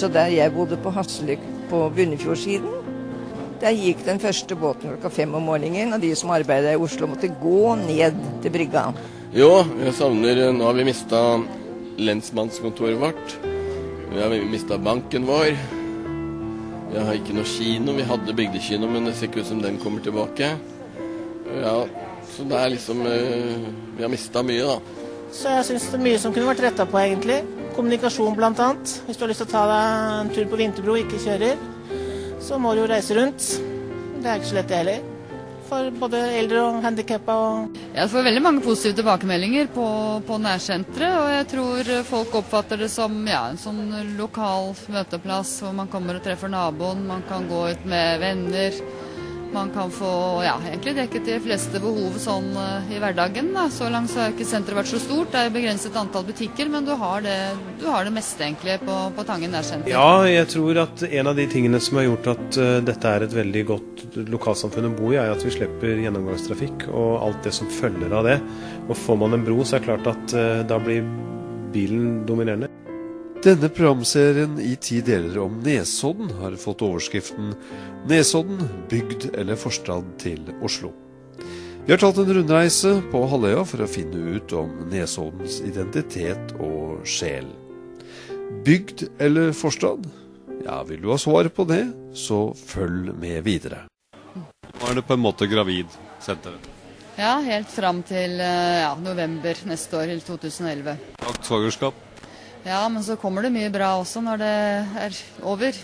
Så der jeg bodde på Hasseløy på Bunnefjordsiden, der gikk den første båten klokka 5 om morgenen, og de som arbeidet i Oslo måtte gå ned til brygga. Jo, jeg savner, nå har vi mistet lensmannskontoret vårt, vi har mistet banken vår, vi har ikke noe kino, vi hadde bygdekino, men det ser ikke ut som den kommer tilbake. Ja, så det liksom, vi har mistet mye da. Så jeg synes det er mye som kunne vært rettet på egentlig. Kommunikasjon blant annet. Hvis du har lyst til å ta deg en tur på Vinterbro og ikke kjører, så må du jo reise rundt. Det er ikke så lett det heller. For både eldre og handicappa og... Jeg får veldig mange positive tilbakemeldinger på nærsentret, og jeg tror folk oppfatter det som en sånn lokal møteplass hvor man kommer og treffer naboen, man kan gå ut med venner, man kan få egentlig dekket de fleste behov sånn i hverdagen. Da. Så langt så har ikke senteret vært så stort, det er begrenset antall butikker, men du har det meste egentlig på Tangen nærsenter. Ja, jeg tror at en av de tingene som har gjort at dette er et veldig godt lokalsamfunn å bo i, er at vi slipper gjennomgangstrafikk og alt det som følger av det. Og får man en bro, så er det klart at da blir bilen dominerende. Denne programserien i 10 deler om Nesodden har fått overskriften Nesodden, bygd eller forstad til Oslo. Vi har tatt en rundreise på Halvøya for å finne ut om Nesoddens identitet og sjel. Bygd eller forstad? Ja, vil du ha svar på det, så følg med videre. Nå er det på en måte gravidsenteret. Ja, helt fram til november neste år, til 2011. Bak svagerskap. Ja, men så kommer det mye bra også når det er over.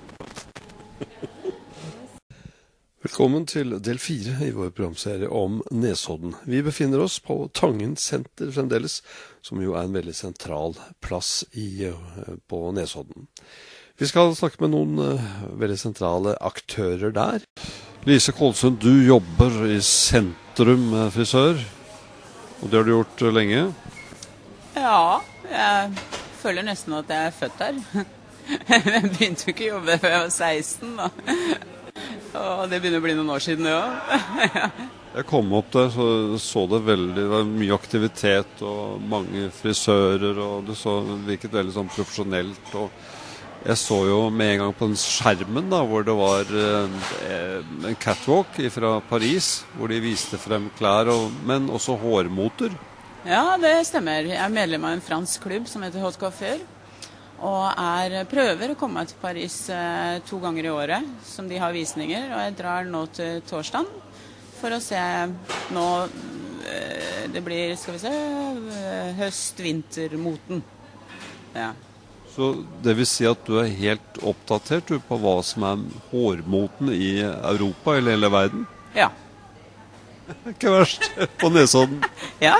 Velkommen til del 4 i vår programserie om Nesodden. Vi befinner oss på Tangen senter fremdeles, som jo er en veldig sentral plass på Nesodden. Vi skal snakke med noen veldig sentrale aktører der. Lise Kolsund, du jobber i sentrum frisør, og det har du gjort lenge? Ja, jeg føler nesten at jeg er født her. Jeg begynte jo ikke å jobbe før jeg var 16 da. Og det begynner å bli noen år siden det også. Jeg kom opp der, så det var mye aktivitet og mange frisører, og det virket veldig sånn profesjonelt. Og jeg så jo med en gang på den skjermen da, hvor det var en catwalk fra Paris, hvor de viste frem klær, men også hårmoter. Ja, det stemmer. Jeg er medlem av en fransk klubb som heter Haute Coiffure, og prøver å komme meg til Paris 2 ganger i året, som de har visninger, og jeg drar nå til torsdagen for å se nå, det blir, skal vi se, høst-vintermoten. Ja. Så det vil si at du er helt oppdatert på hva som er hårmoten i Europa eller hele verden? Ja. Ikke verst på Nesodden. Ja.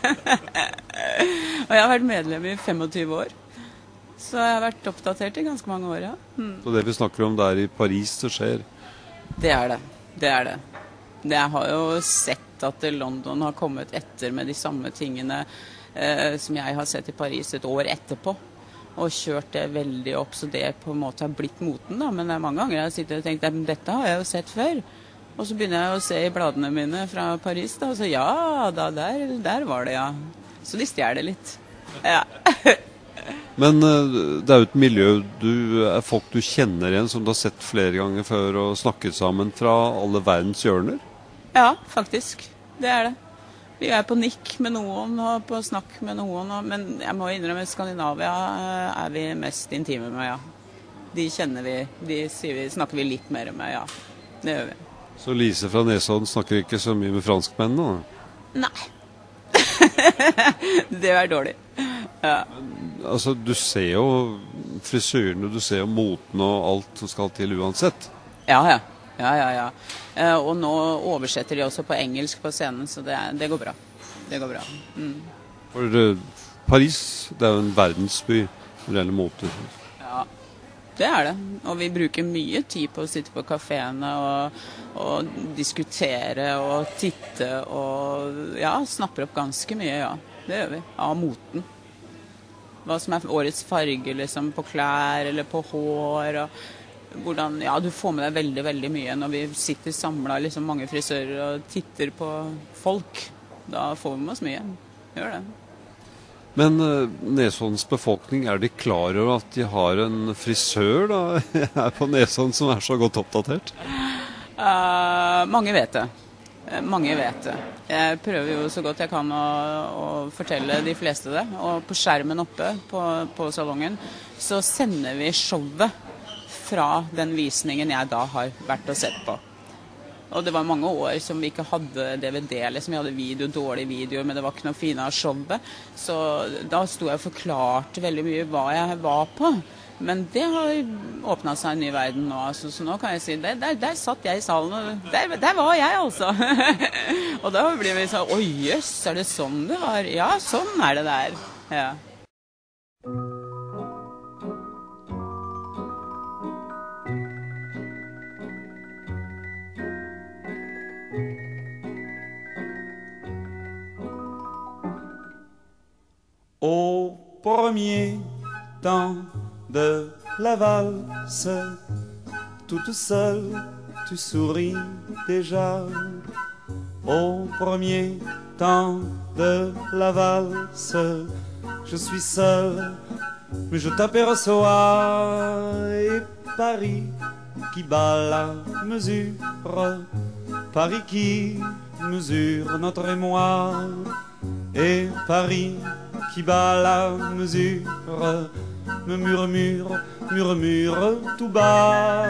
Og jeg har vært medlem i 25 år. Så jeg har vært oppdatert i ganske mange år, ja. Så det vi snakker om der i Paris det skjer? Det er det. Jeg har jo sett at London har kommet etter med de samme tingene som jeg har sett i Paris et år etterpå. Og kjørt det veldig opp, så det på en måte har blitt moten da. Men det er mange ganger jeg har sittet og tenkt, dette har jeg jo sett før. Og så begynner jeg å se i bladene mine fra Paris da, og så der var det, ja. Så de stjeler litt. Ja. Men det er jo et miljø, er folk du kjenner igjen, som du har sett flere ganger før og snakket sammen fra alle verdens hjørner? Ja, faktisk. Det er det. Vi er på nikk med noen og på snakk med noen, men jeg må innrømme Skandinavia er vi mest intime med, ja. De kjenner vi, snakker vi litt mer med, ja. Det gjør vi. Så Lise fra Nesodden snakker ikke så mye med franskmennene da? Nei. Det er dårlig. Ja. Men, altså, du ser jo frisyrene, du ser jo moten og alt som skal til uansett. Ja. Og nå oversetter de også på engelsk på scenen, så det går bra. Det går bra. For Paris, det er jo en verdensby når det gjelder mote. Ja, det er det. Og vi bruker mye tid på å sitte på kaféene og diskutere og titte og snapper opp ganske mye, ja. Det gjør vi. Av moten. Hva som er årets farge liksom, på klær eller på hår og hvordan, du får med deg veldig, veldig mye når vi sitter samlet liksom, mange frisører og titter på folk. Da får vi med oss mye. Gjør det. Men Nesoddens befolkning, er de klar over at de har en frisør da, her på Nesodden som så godt oppdatert? Mange vet det. Mange vet det. Jeg prøver jo så godt jeg kan å fortelle de fleste det. Og på skjermen oppe på salongen så sender vi showet fra den visningen jeg da har vært og sett på. Og det var mange år som vi ikke hadde DVD, liksom. Vi hadde dårlig video, men det var ikke noe fine av showet. Så da sto jeg og forklarte veldig mye hva jeg var på. Men det har åpnet seg en ny verden nå, altså. Så nå kan jeg si, der satt jeg i salen, og der var jeg altså. Og da blir vi sånn, oi jøss, er det sånn det var? Ja, sånn er det der. Ja. Au premier temps de la valse, toute seule, tu souris déjà. Au premier temps de la valse, je suis seul, mais je t'aperçois. Et Paris qui bat la mesure, Paris qui mesure notre émoi. Et Paris qui bat la mesure, me murmure tout bas.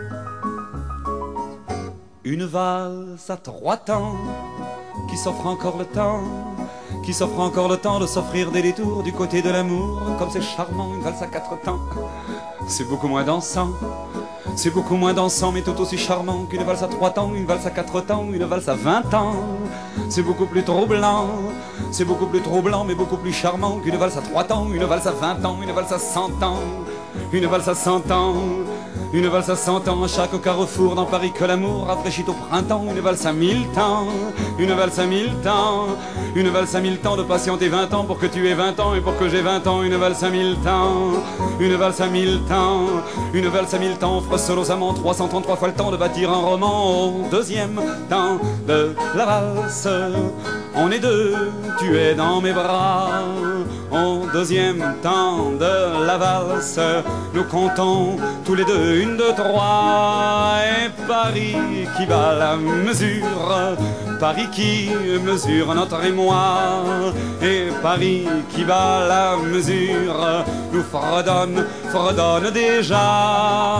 Une valse à 3 temps, qui s'offre encore le temps, qui s'offre encore le temps de s'offrir des détours du côté de l'amour. Comme c'est charmant, une valse à 4 temps, c'est beaucoup moins dansant. C'est beaucoup moins dansant, mais tout aussi charmant qu'une valse à 3 temps, une valse à 4 temps, une valse à 20 ans. C'est beaucoup plus troublant, c'est beaucoup plus troublant, mais beaucoup plus charmant qu'une valse à 3 temps, une valse à 20 ans, une valse à 100 ans, une valse à 100 ans, une valse à 100 ans. À chaque carrefour dans Paris que l'amour rafraîchit au printemps, une valse à 1000 temps, une valse à 1000 temps, une valse à 1000 temps de patienter 20 ans pour que tu aies 20 ans et pour que j'ai 20 ans, une valse à 1000 temps, une valse à 1000 temps, une valse à 1000 temps offre seul aux amants 333 fois le temps de bâtir un roman. Au deuxième temps de la valse, on est 2, tu es dans mes bras. Au deuxième temps de la valse, nous comptons tous les 2, 1, 2, 3. Et Paris qui bat la mesure, Paris qui mesure notre émoi. Et Paris qui bat la mesure, nous fredonne déjà.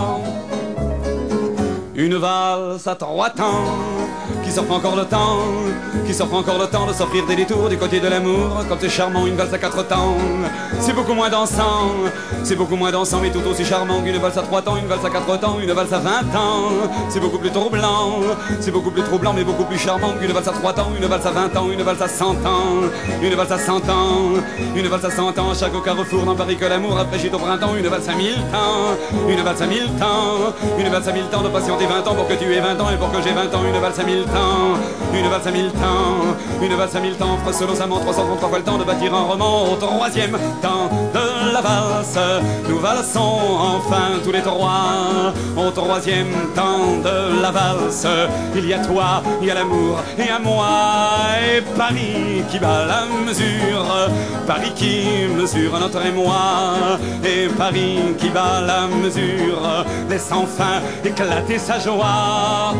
Une valse à 3 temps, qui s'offre encore le temps, qui s'offre encore le temps de s'offrir des détours du côté de l'amour. Comme c'est charmant, une valse à 4 temps, c'est beaucoup moins dansant, c'est beaucoup moins dansant, mais tout aussi charmant qu'une valse à 3 temps, une valse à 4 temps, une valse à 20 ans. C'est beaucoup plus troublant, c'est beaucoup plus troublant, mais beaucoup plus charmant qu'une valse à 3 temps, une valse à 20 ans, une valse à 100 ans, une valse à 100 ans, une valse à 100 ans. À chaque carrefour dans Paris que l'amour rafraîchit au printemps, une valse à 1000 temps, une valse à 1000 temps, une valse à 1000 temps de patienter 20 ans pour que tu aies 20 ans et pour que j'ai 20 ans, une valse à 1000 temps, une valse à 1000 temps, une valse à 1000 temps offre seul aux amants 333 fois le temps de bâtir un roman. Au troisième temps de la valse, nous valsons enfin tous les 3. Au troisième temps de la valse, il y a toi, il y a l'amour et à moi. Et Paris qui bat la mesure, Paris qui mesure notre émoi. Et Paris qui bat la mesure, laisse enfin éclater sa joie.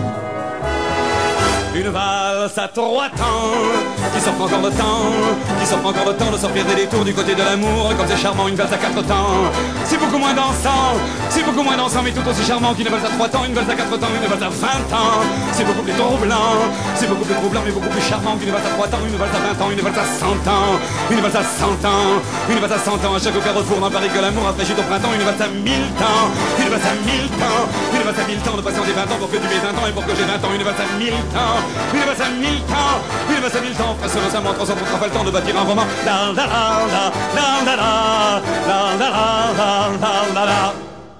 Une valse à 3 temps, qui s'offre encore le temps, qui s'offre encore le temps de s'offrir des détours du côté de l'amour. Comme c'est charmant, une valse à 4 temps, c'est beaucoup moins dansant, c'est beaucoup moins dansant, mais tout aussi charmant qu'une valse à 3 temps, une valse à 4 temps, une valse à 20 ans. C'est beaucoup plus troublant, c'est beaucoup plus troublant, mais beaucoup plus charmant qu'une valse à 3 temps, une valse à 20 ans, une valse à 100 ans, une valse à 100 ans, une valse à 100 ans. À chaque carrefour dans Paris que l'amour rafraîchit au printemps, une valse à 1000 temps, une valse à 1000 temps, une valse à 1000 temps de patienter 20 ans pour que tu aies 20 ans et pour que j'ai 20 ans, une valse à 1000 temps. Une valse à 1000 temps, une valse à 1000 temps, offre seul aux amants 333 fois le temps de bâtir un roman. La la la la la la la la la la la.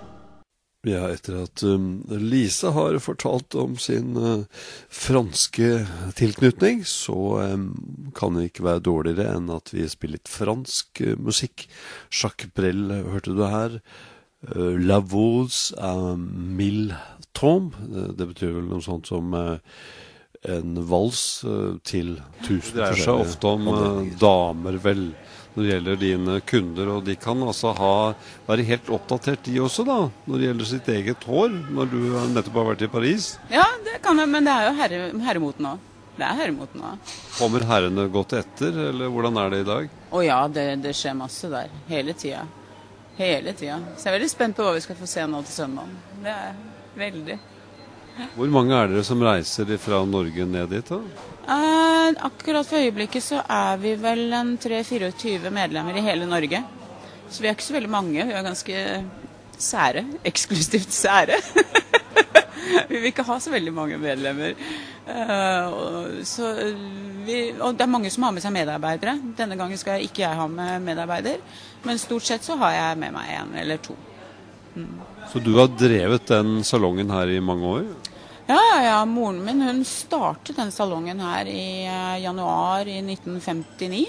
Ja, etter at Lisa har fortalt om sin franske tilknytning, så kan det ikke være dårligere enn at vi spiller litt fransk musikk. Jacques Brel hørte du her. La Voix à 1000 tombes, det betyr vel noe sånt som en vals til 1000 Det dreier seg ofte om damer vel, når det gjelder dine kunder, og de kan altså være helt oppdatert de også da, når det gjelder sitt eget hår, når du nettopp har vært i Paris. Ja, det kan jeg, men det er jo herremoten også. Det er herremoten også. Kommer herrene godt etter, eller hvordan er det i dag? Å ja, det skjer masse der, hele tiden. Hele tiden. Så jeg er veldig spent på hva vi skal få se nå til søndag. Det er veldig. Hvor mange er dere som reiser fra Norge ned dit da? Akkurat for øyeblikket så er vi vel en 3-24 medlemmer i hele Norge. Så vi er ikke så veldig mange, vi er ganske sære, eksklusivt sære. Vi vil ikke ha så veldig mange medlemmer. Og det er mange som har med seg medarbeidere. Denne gangen skal ikke jeg ha med medarbeider, men stort sett så har jeg med meg 1 eller 2. Så du har drevet den salongen her i mange år? Ja, moren min hun startet den salongen her i januar i 1959.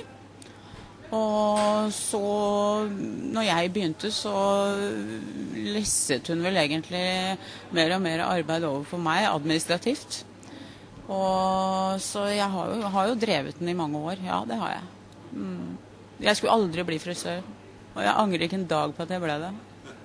Og så, når jeg begynte, så lesset hun vel egentlig mer og mer arbeid over for meg, administrativt. Og så jeg har jo drevet den i mange år, ja, det har jeg. Jeg skulle aldri bli frisør, og jeg angrer ikke en dag på at jeg ble det.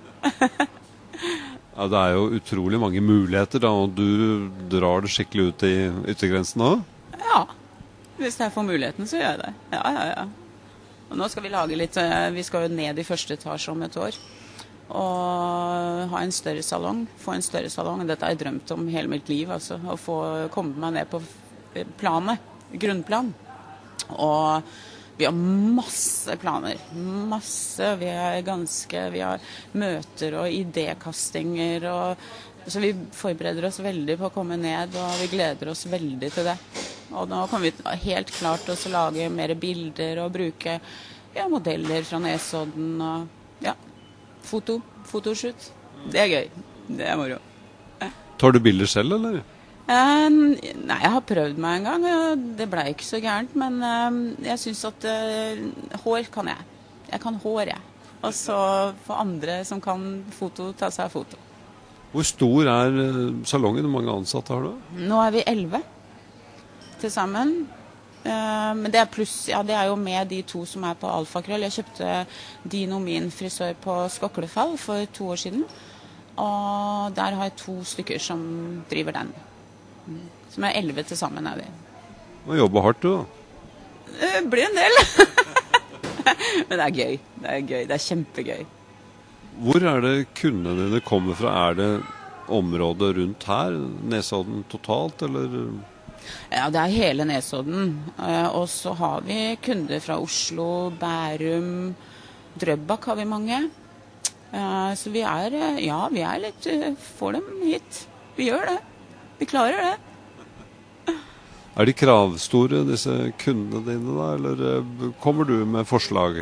Ja, det er jo utrolig mange muligheter da, og du drar det skikkelig ut i yttergrensen også? Ja, hvis jeg får muligheten så gjør jeg det. Ja. Og nå skal vi lage litt, vi skal jo ned i første etasje om et år, og ha en større salong, få en større salong. Dette har jeg drømt om hele mitt liv, altså, å få komme meg ned på planet, grunnplan. Og vi har masse planer, masse, vi har møter og idékastinger, så vi forbereder oss veldig på å komme ned, og vi gleder oss veldig til det. Og nå kommer vi helt klart til å lage mer bilder og bruke modeller fra Nesodden og fotoshoot. Det er gøy, det er moro. Tar du bilder selv, eller? Nei, jeg har prøvd meg en gang, og det ble ikke så gærent, men jeg synes at hår kan jeg. Jeg kan hår, jeg. Og så for andre som kan foto, ta seg foto. Hvor stor er salongen? Hvor mange ansatte har du? Nå er vi 11 til sammen. Men det er pluss, det er jo med de 2 som er på Alfakrøll. Jeg kjøpte Dino Min frisør på Skoklefall for 2 år siden. Og der har jeg 2 stykker som driver den. Som er 11 til sammen er vi. Du jobber hardt, du da? Det blir en del. Men det er gøy. Det er kjempegøy. Hvor er det kundene dine kommer fra? Er det området rundt her? Nesodden totalt, eller? Ja, det er hele Nesodden. Og så har vi kunder fra Oslo, Bærum, Drøbak har vi mange. Så vi er litt, får dem hit. Vi gjør det. Vi klarer det. Er de kravstore, disse kundene dine da, eller kommer du med forslag?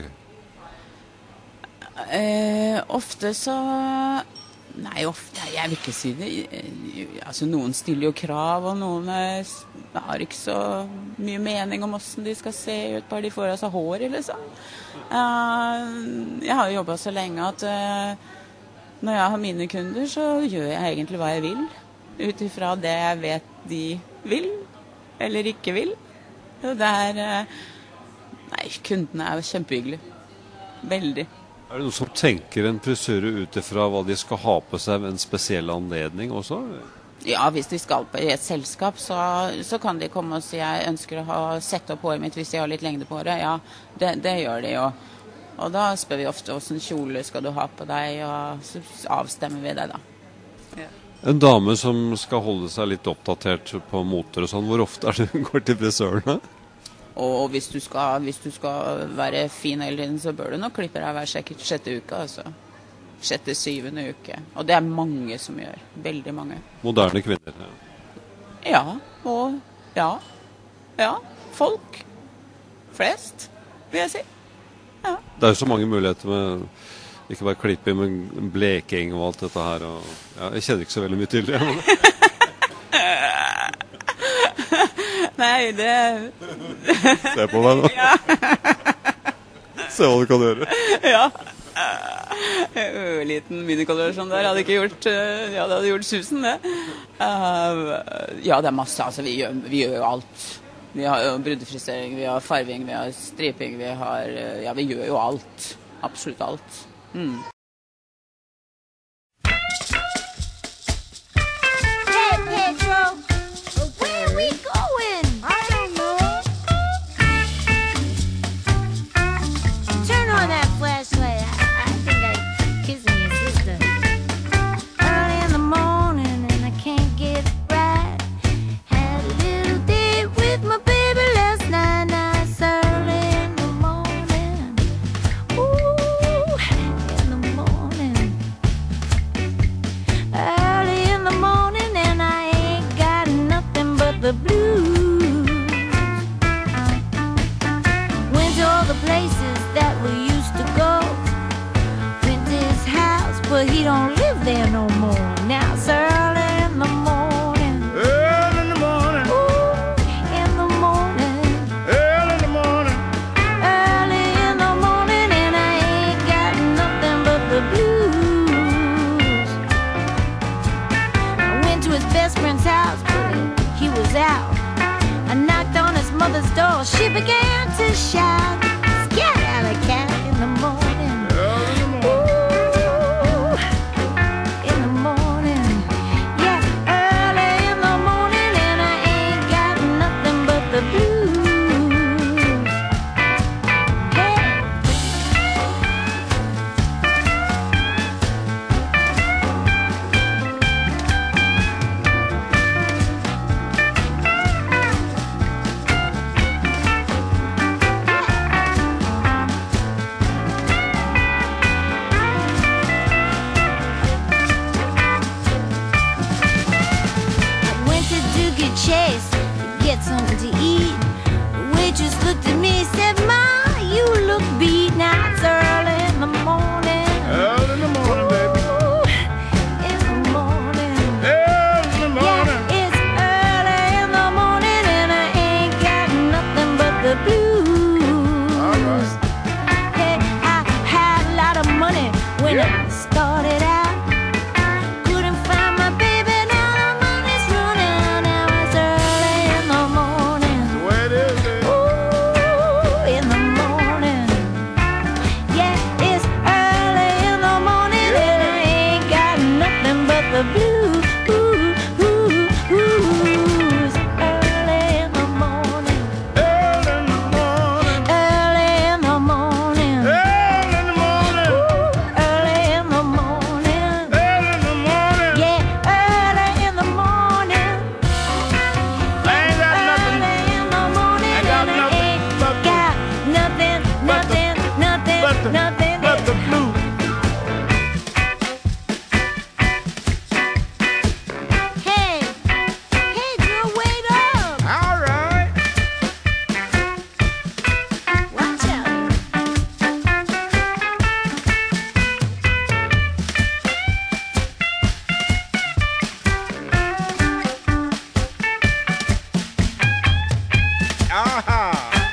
Ofte så... Nei, jeg vil ikke si det. Altså, noen stiller jo krav, og noen har ikke så mye mening om hvordan de skal se ut, bare de får av seg håret, liksom. Jeg har jo jobbet så lenge at når jeg har mine kunder, så gjør jeg egentlig hva jeg vil, utifra det jeg vet de vil, eller ikke vil. Nei, kundene er kjempehyggelige. Veldig. Er det noen som tenker en frisør ut ifra hva de skal ha på seg ved en spesiell anledning også? Ja, hvis de skal på et selskap, så kan de komme og si jeg ønsker å sette opp håret mitt hvis de har litt lengde på håret. Ja, det gjør de jo. Og da spør vi ofte hvordan kjole skal du ha på deg, og så avstemmer vi det da. Ja. En dame som skal holde seg litt oppdatert på moter og sånn, hvor ofte er det hun går til frisøren da? Og hvis du skal være fin hele tiden, så bør du nok klippe deg hver 6. uke, altså. 6.-7. uke. Og det er mange som gjør. Veldig mange. Moderne kvinner? Ja. Og ja. Folk. Flest, vil jeg si. Ja. Det er jo så mange muligheter med ikke bare klipping, men bleking og alt dette her. Og, jeg kjenner ikke så veldig mye til det. Nei, det... Se på meg nå. Ja. Se hva du kan gjøre. Ja. Liten minikolorasjon der hadde ikke gjort, ja, det hadde gjort susen, det. Ja, det masse, altså vi gjør jo alt. Vi har jo bruddefrisering, vi har farving, vi har striping, vi gjør jo alt. Absolutt alt. Hey, Pedro! Where are we going? I don't know. Turn on that flashlight. I think I'm kissing your sister. Early in the morning and I can't get it right. Had a little date with my baby last night. Now it's early in the morning. Ooh, in the morning. Early in the morning and I ain't got nothing but the blues. Went to all the places that we used to go. Went to his house, but he don't live there no more. Now it's early in the morning. Early in the morning. Ooh, in the morning. Early in the morning. Early in the morning and I ain't got nothing but the blues. I went to his best friend's house, but he was out. I knocked on his mother's door. She began to shout, "Scat alley cat!" in the morning. Early in the morning. Ooh, in the morning. Yeah, early in the morning and I ain't got nothing but the blues. Hey. I went to Doogie Chase to get something to eat. The waitress looked at me and said, "Ma, you look beat." Now it's early in the morning. Early in the morning, baby. Ooh, in the morning. Early in the morning. Yeah, it's early in the morning and I ain't got nothing but the blues. All right. Hey, I had a lot of money when I started out. Couldn't find my baby, now the money's running. Now it's early in the morning. The way it is, baby. Ooh, in the morning. Yeah, it's early in the morning and I ain't got nothing but the blues. Early in the morning. Early in the morning. Early in the morning. Early in the morning. Early in the morning. Early in the morning. Yeah, early in the morning. I ain't got nothing. Early in the morning I got and nothing I ain't but the- got nothing, but the- nothing. But the blues. Hey, Drew, wait up. All right. Watch out. Aha.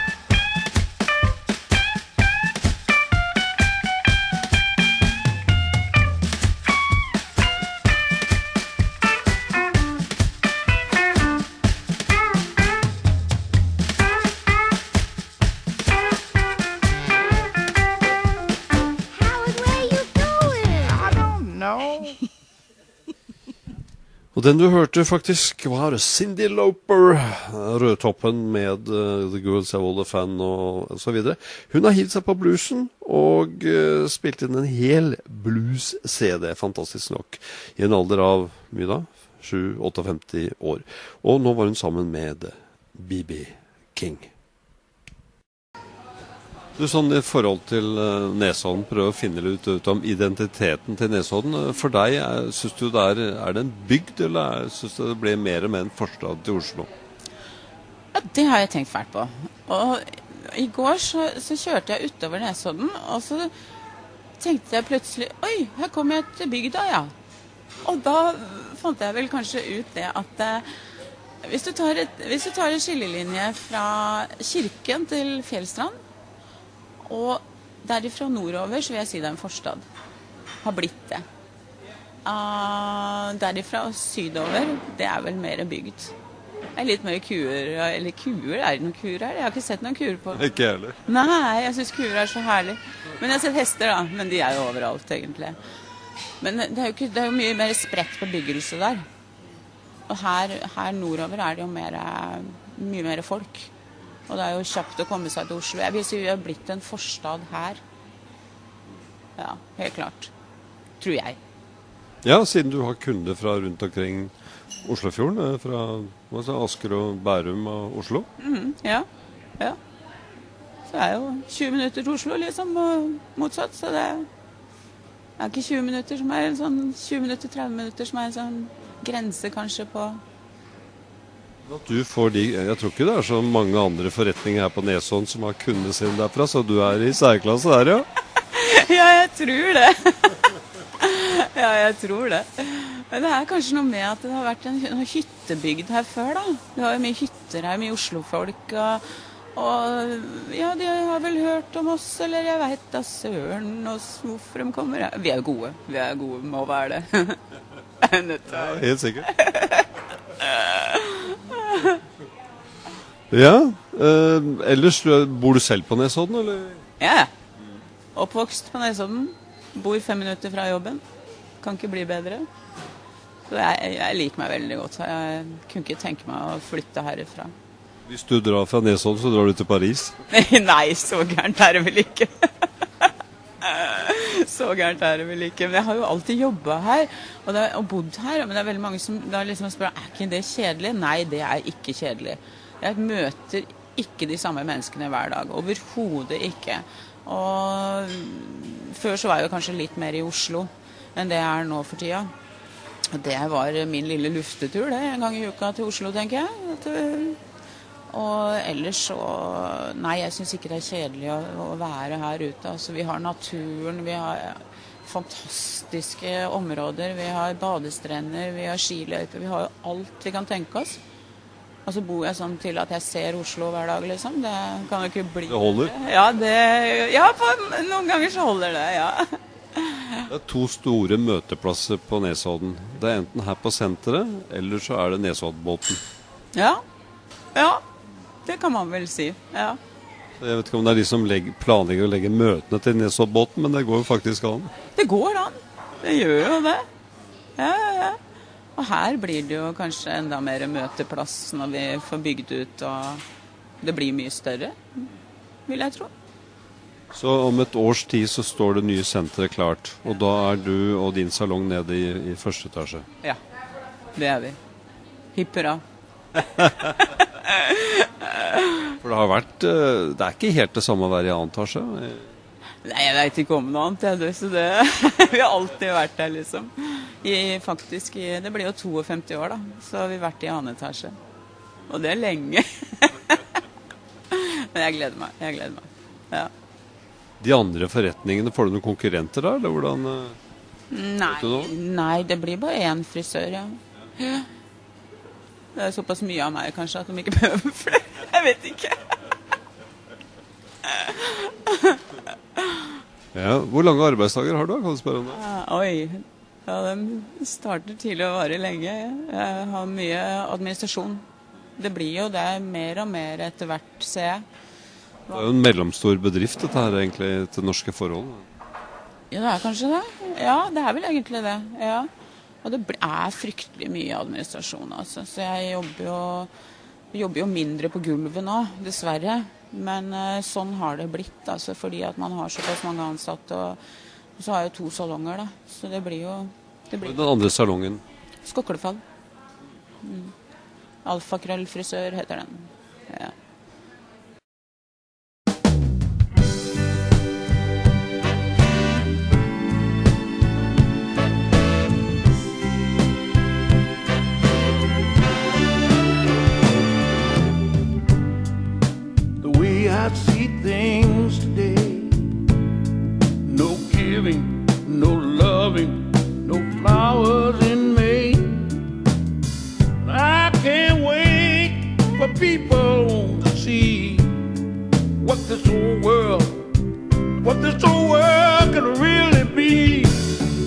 Howard, where you going? I don't know. Og den du hørte faktisk var Cyndi Lauper, Rødtoppen med The Girls Have All the Fun og så videre. Hun har hivd seg på bluesen og spilt inn en hel blues-CD, fantastisk nok, i en alder av, mye da? 57-58 år. Og nå var hun sammen med B.B. King. Du, sånn i forhold til Nesodden, prøv å finne ut om identiteten til Nesodden. For deg, synes du er det en bygd, eller synes du det ble mer med en forstad til Oslo? Ja, det har jeg tenkt fælt på. Og i går så kjørte jeg utover Nesodden, og så tenkte jeg plutselig, oi, her kom jeg til bygda, ja. Og da fant jeg vel kanskje ut det at hvis du tar en skillelinje fra Kirken til Fjellstrand, og derifra nordover så vil jeg si det er en forstad. har blitt det. Derifra og sydover, det vel mer bygd. Det litt mer kuer, eller kuer, det noen kuer her? Jeg har ikke sett noen kuer på. Ikke heller. Nei, jeg synes kuer så herlig. Men jeg har sett hester da, men de jo overalt egentlig. Men det jo mye mer spredt bebyggelse der. Og her nordover det jo mye mer folk. Og det jo kjapt å komme seg til Oslo. Jeg vil si vi har blitt en forstad her. Ja, helt klart. Tror jeg. Ja, siden du har kunder fra rundt omkring Oslofjorden, fra Asker og Bærum og Oslo. Ja. Så det jo 20 minutter til Oslo, liksom, og motsatt. Så det ikke 20 minutter som en sånn 20 minutter, 30 minutter som en sånn grense kanskje på. At du får jeg tror ikke det så mange andre forretninger her på Nesodden som har kunder sine derfra, så du i særklasse der, ja? Ja, jeg tror det. Ja, jeg tror det. Men det kanskje noe med at det har vært en hyttebygd her før, da. Det var jo mye hytter her, mye Oslo-folk, og ja, de har vel hørt om oss, eller jeg vet da søren hvorfor de kommer her. Vi jo gode, må være det. Ja, helt sikkert. Ja, ellers bor du selv på Nesodden, eller? Ja, oppvokst på Nesodden, bor 5 minutter fra jobben, kan ikke bli bedre. Så jeg liker meg veldig godt, så jeg kunne ikke tenke meg å flytte herifra. Hvis du drar fra Nesodden, så drar du til Paris? Nei, så gærent det vel ikke. Så gærent det vel ikke. Men jeg har jo alltid jobbet her, og bodd her, men det veldig mange som da liksom spør, ikke det kjedelig? Nei, det ikke kjedelig. Jeg møter ikke de samme menneskene hver dag, overhodet ikke. Og før så var jeg jo kanskje litt mer i Oslo enn det jeg nå for tida. Det var min lille luftetur, det, en gang i uka til Oslo, tenker jeg. Og ellers så, nei, jeg synes ikke det kjedelig å være her ute. Altså, vi har naturen, vi har fantastiske områder, vi har badestrender, vi har skiløyper, vi har jo alt vi kan tenke oss. Og så bor jeg sånn til at jeg ser Oslo hver dag, liksom. Det kan jo ikke bli... Det holder? Ja, noen ganger så holder det, ja. Det 2 store møteplasser på Nesodden. Det enten her på senteret, eller så det Nesoddbåten. Ja, det kan man vel si, ja. Jeg vet ikke om det de som planlegger å legge møtene til Nesoddbåten, men det går jo faktisk an. Det går an, det gjør jo det. Ja. Og her blir det jo kanskje enda mer møteplass når vi får bygd ut, og det blir mye større, vil jeg tro. Så om et års tid så står det nye senteret klart, og da du og din salong nede i første etasje? Ja, det vi. Hippera. For det har vært, det ikke helt det samme å være i annen etasje? Nei, jeg vet ikke om noe annet, så det, vi har alltid vært der, liksom. Det blir jo 52 år, da, så har vi vært i annen etasje. Og det lenge. Men jeg gleder meg, ja. De andre forretningene, får du noen konkurrenter da, eller hvordan? Nei, det blir bare én frisør, ja. Det såpass mye av meg, kanskje, at de ikke behøver flere. Jeg vet ikke. Ja, hvor lange arbeidsdager har du da, kan du spørre om det? Oi, ja, de starter tidlig å vare lenge. Jeg har mye administrasjon. Det blir jo det mer og mer etter hvert, ser jeg. Det jo en mellomstor bedrift dette her egentlig til norske forhold. Ja, det kanskje det. Ja, det vel egentlig det, ja. Og det fryktelig mye administrasjon, altså. Så jeg jobber jo mindre på gulvet nå, dessverre. Men sånn har det blitt, altså, fordi at man har såpass mange ansatte, og så har jeg 2 salonger, da. Så det blir jo... Den andre salongen? Skoklefall. Alfakrøllfrisør heter den, ja. I see things today. No giving, no loving, no flowers in May. I can't wait for people to see what this whole world can really be.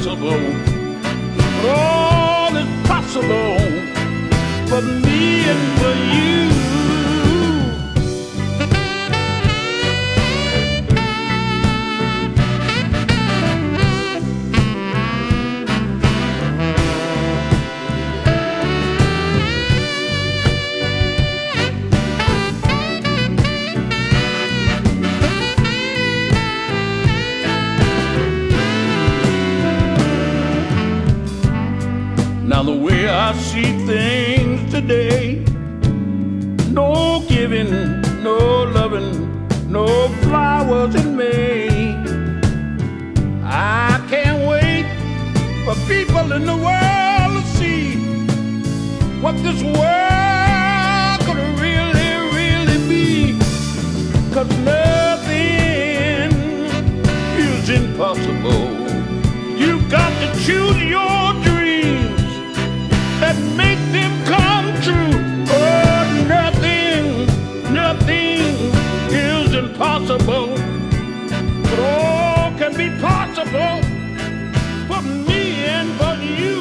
impossible. But all is possible for me and for you. Now the way I see things today, no giving, no loving, no flowers in May. I can't wait for people in the world to see what this world could really, really be. 'Cause nothing is impossible. You've got to choose your dreams and make them come true. Oh, nothing is impossible. But all can be possible for me and for you.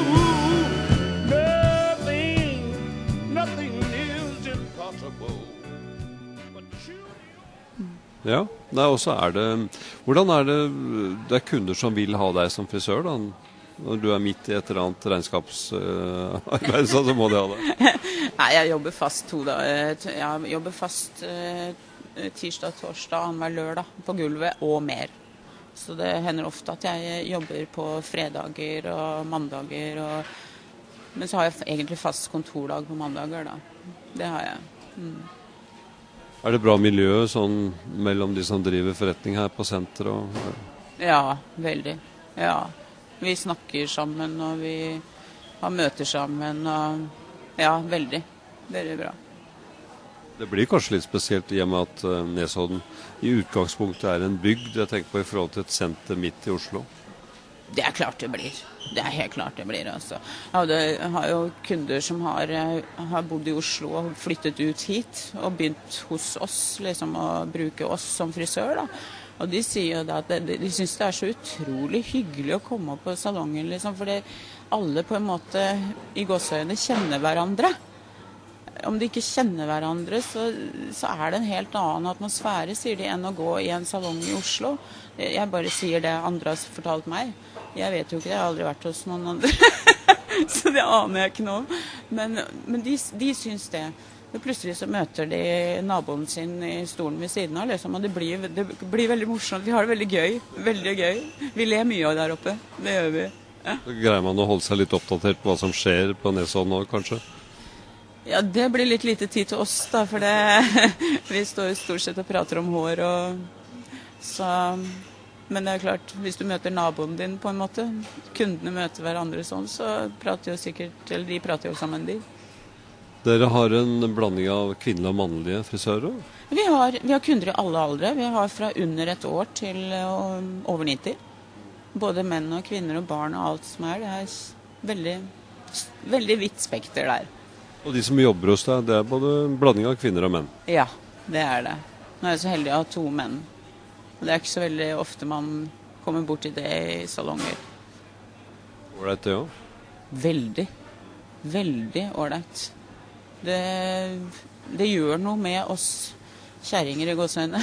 Nothing is impossible. But you... Ja, nei, også hvordan det kunder som vil ha deg som frisør da? Når du midt i et eller annet regnskapsarbeid, så må de ha det. Nei, jeg jobber fast 2 dager. Jeg jobber fast tirsdag, torsdag, annenhver lørdag på gulvet og mer. Så det hender ofte at jeg jobber på fredager og mandager. Men så har jeg egentlig fast kontordag på mandager da. Det har jeg. Det bra miljø sånn mellom de som driver forretning her på senteret? Ja, veldig. Ja. Vi snakker sammen, og vi har møter sammen, og ja, veldig bra. Det blir kanskje litt spesielt i og med at Nesodden i utgangspunktet en bygd, jeg tenker på i forhold til et senter midt i Oslo. Det klart det blir. Det helt klart det blir, altså. Jeg har jo kunder som har bodd i Oslo og flyttet ut hit, og begynt hos oss, liksom, å bruke oss som frisør, da. Og de sier jo da at de synes det så utrolig hyggelig å komme opp på salongen, liksom, fordi alle på en måte i gåseøyne kjenner hverandre. Om de ikke kjenner hverandre, så det en helt annen atmosfære, sier de, enn å gå i en salong i Oslo. Jeg bare sier det andre har fortalt meg. Jeg vet jo ikke, jeg har aldri vært hos noen andre, så det aner jeg ikke noe om. Men de synes det. Plutselig så møter de naboen sin i stolen ved siden av, liksom, og det blir veldig morsomt. Vi har det veldig gøy, veldig gøy. Vi ler mye av der oppe, det gjør vi. Ja. Så greier man å holde seg litt oppdatert på hva som skjer på Nesodden nå, kanskje? Ja, det blir litt lite tid til oss, da, for vi står stort sett og prater om hår, men det klart, hvis du møter naboen din på en måte, kundene møter hverandre sånn, så prater de prater jo sammen, de. Dere har en blanding av kvinnelige og mannlige frisører? Vi har kunder i alle aldre. Vi har fra under 1 år til over 90. Både menn og kvinner og barn og alt som det veldig, veldig vidt spekter der. Og de som jobber hos deg, det både en blanding av kvinner og menn? Ja, det det. Nå jeg så heldig å ha 2 menn. Og det ikke så veldig ofte man kommer bort til det i salonger. Ålreit det også? Veldig. Veldig ålreit. Det gjør noe med oss kjerringer i gåsøyne.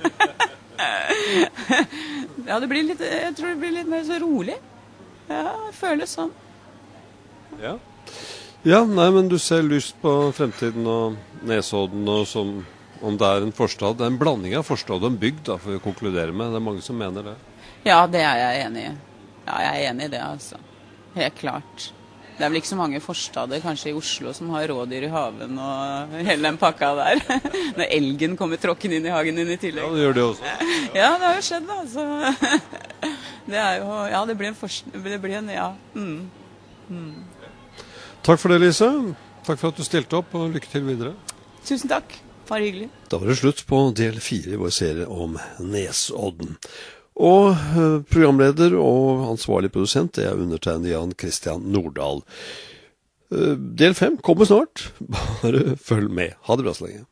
Ja, jeg tror det blir litt mer så rolig. Ja, det føles sånn. Ja, nei, men du ser lyst på fremtiden og Nesodden, og som om det en forstad. Det en blanding av forstad og en bygd, da, for å konkludere med. Det mange som mener det. Ja, det jeg enig i. Ja, jeg enig i det, altså. Helt klart. Det vel ikke så mange forstader kanskje i Oslo som har rådyr i haven og hele den pakka der. Når elgen kommer tråkken inn i hagen din i tillegg. Ja, det gjør det også. Ja, det har jo skjedd, altså. Det jo, ja, det blir en, ja. Takk for det, Lise. Takk for at du stilte opp, og lykke til videre. Tusen takk. Bare hyggelig. Da var det slutt på del 4 i vår serie om Nesodden. Og programleder og ansvarlig produsent det undertegnet Jan Christian Nordahl. Del 5 kommer snart. Bare følg med. Ha det bra så lenge.